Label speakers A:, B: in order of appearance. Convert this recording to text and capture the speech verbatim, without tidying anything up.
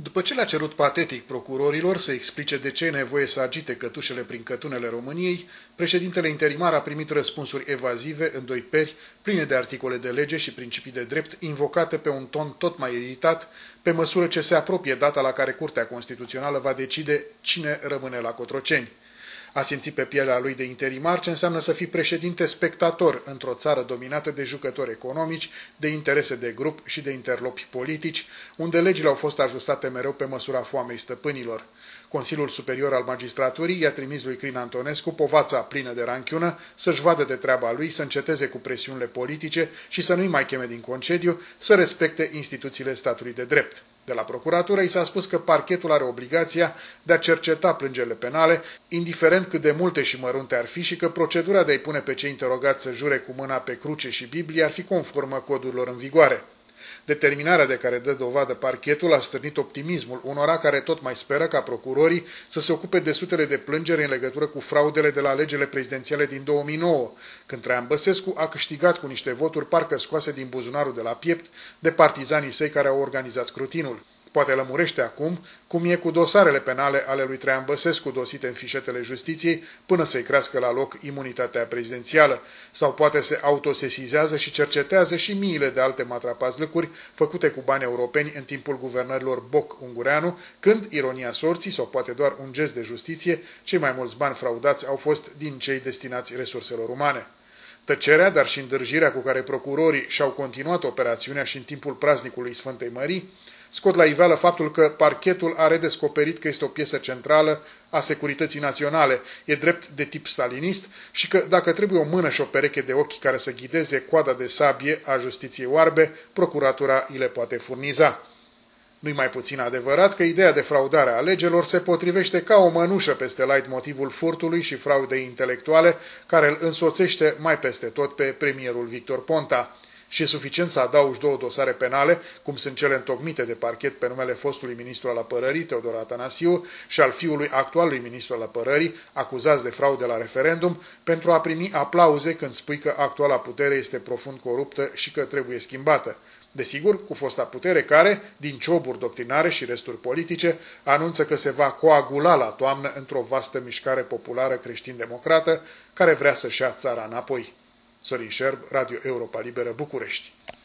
A: După ce le-a cerut patetic procurorilor să explice de ce e nevoie să agite cătușele prin cătunele României, președintele interimar a primit răspunsuri evazive în doi peri, pline de articole de lege și principii de drept, invocate pe un ton tot mai iritat, pe măsură ce se apropie data la care Curtea Constituțională va decide cine rămâne la Cotroceni. A simțit pe pielea lui de interimar ce înseamnă să fii președinte spectator într-o țară dominată de jucători economici, de interese de grup și de interlopi politici, unde legile au fost ajustate mereu pe măsura foamei stăpânilor. Consiliul Superior al Magistraturii i-a trimis lui Crin Antonescu povața plină de ranchiună să-și vadă de treaba lui, să înceteze cu presiunile politice și să nu-i mai cheme din concediu, să respecte instituțiile statului de drept. De la procuratură i s-a spus că parchetul are obligația de a cerceta plângerile penale, indiferent cât de multe și mărunte ar fi, și că procedura de a-i pune pe cei interogați să jure cu mâna pe cruce și Biblie ar fi conformă codurilor în vigoare. Determinarea de care dă dovadă parchetul a stârnit optimismul unora care tot mai speră ca procurorii să se ocupe de sutele de plângeri în legătură cu fraudele de la alegerile prezidențiale din două mii nouă, când Traian Băsescu a câștigat cu niște voturi parcă scoase din buzunarul de la piept de partizanii săi care au organizat scrutinul. Poate lămurește acum cum e cu dosarele penale ale lui Traian Băsescu dosite în fișetele justiției până să-i crească la loc imunitatea prezidențială. Sau poate se autosesizează și cercetează și miile de alte matrapazlăcuri făcute cu bani europeni în timpul guvernărilor Boc-Ungureanu, când, ironia sorții sau poate doar un gest de justiție, cei mai mulți bani fraudați au fost din cei destinați resurselor umane. Tăcerea, dar și îndârjirea cu care procurorii și-au continuat operațiunea și în timpul praznicului Sfântei Mării, scot la iveală faptul că parchetul a redescoperit că este o piesă centrală a securității naționale, e drept de tip stalinist și că dacă trebuie o mână și o pereche de ochi care să ghideze coada de sabie a justiției oarbe, procuratura îi le poate furniza. Nu-i mai puțin adevărat că ideea de fraudare a alegerilor se potrivește ca o mănușă peste light-motivul furtului și fraudei intelectuale care îl însoțește mai peste tot pe premierul Victor Ponta. Și e suficient să adaugi două dosare penale, cum sunt cele întocmite de parchet pe numele fostului ministru al apărării, Teodor Atanasiu, și al fiului actualului ministru al apărării, acuzați de fraude la referendum, pentru a primi aplauze când spui că actuala putere este profund coruptă și că trebuie schimbată. Desigur, cu fosta putere care, din cioburi doctrinare și resturi politice, anunță că se va coagula la toamnă într-o vastă mișcare populară creștin-democrată care vrea să-și ia țara înapoi. Sorin Șerb, Radio Europa Liberă, București.